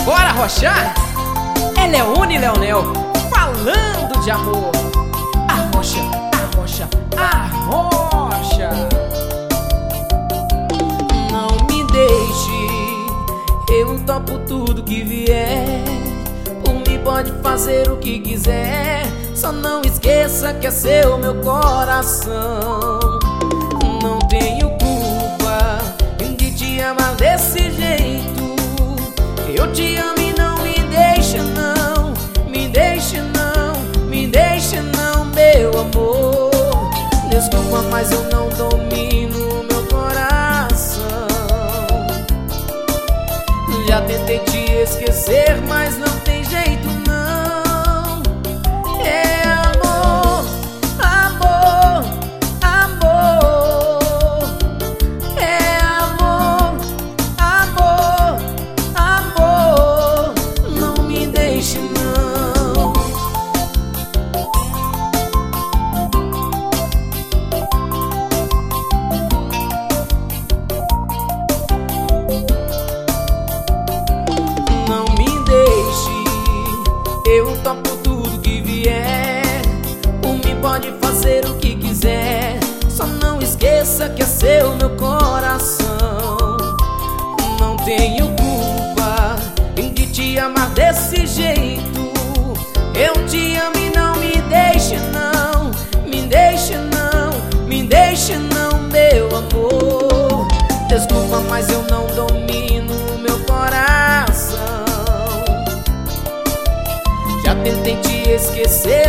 Bora arrochar? É Leone Leonel falando de amor. Arrocha, arrocha, arrocha. Não me deixe, eu topo tudo que vier. Por mim pode fazer o que quiser, só não esqueça que é seu meu coração. Não tenho culpa de te amar desse jeito. Eu te amo e não me deixa não, me deixa não, me deixa não, meu amor. Desculpa, mas eu não domino meu coração. Já tentei te esquecer, mas não tem jeito não. É amor, amor, amor. É amor, amor, amor. Não me deixe não. Não me deixe, eu topo tudo que vier. Por mim pode fazer o que quiser, só não esqueça que é seu meu coração. Não tenho culpa de te amar desse jeito. Eu te amo e não me deixe não, me deixe não, me deixe não, meu amor. Desculpa, mas eu não domino meu coração. Já tentei te esquecer,